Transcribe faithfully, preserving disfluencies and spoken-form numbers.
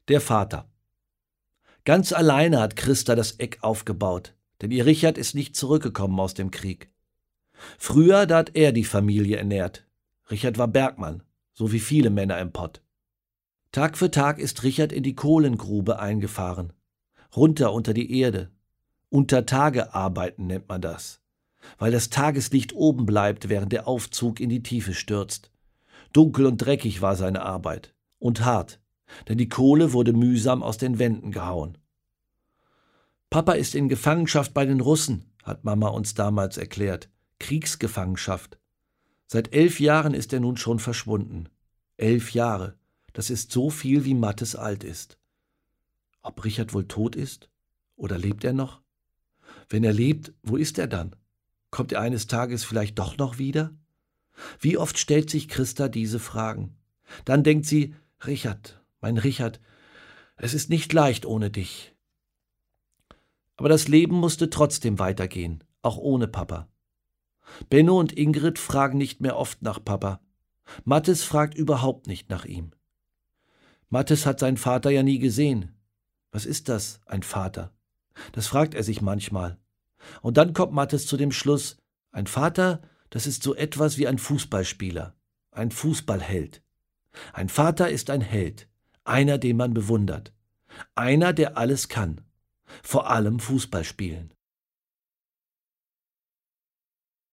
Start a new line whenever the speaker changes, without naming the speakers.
Der Vater. Ganz alleine hat Christa das Eck aufgebaut, denn ihr Richard ist nicht zurückgekommen aus dem Krieg. Früher, da hat er die Familie ernährt. Richard war Bergmann, so wie viele Männer im Pott. Tag für Tag ist Richard in die Kohlengrube eingefahren, runter unter die Erde. Unter Tage arbeiten nennt man das, weil das Tageslicht oben bleibt, während der Aufzug in die Tiefe stürzt. Dunkel und dreckig war seine Arbeit und hart, denn die Kohle wurde mühsam aus den Wänden gehauen. Papa ist in Gefangenschaft bei den Russen, hat Mama uns damals erklärt. Kriegsgefangenschaft. Seit elf Jahren ist er nun schon verschwunden. Elf Jahre, das ist so viel, wie Mattes alt ist. Ob Richard wohl tot ist? Oder lebt er noch? Wenn er lebt, wo ist er dann? Kommt er eines Tages vielleicht doch noch wieder? Wie oft stellt sich Christa diese Fragen? Dann denkt sie, Richard, mein Richard, es ist nicht leicht ohne dich. Aber das Leben musste trotzdem weitergehen, auch ohne Papa. Benno und Ingrid fragen nicht mehr oft nach Papa. Mattes fragt überhaupt nicht nach ihm. Mattes hat seinen Vater ja nie gesehen. Was ist das, ein Vater? Das fragt er sich manchmal. Und dann kommt Mattes zu dem Schluss, ein Vater, das ist so etwas wie ein Fußballspieler, ein Fußballheld. Ein Vater ist ein Held, einer, den man bewundert, einer, der alles kann, vor allem Fußball spielen.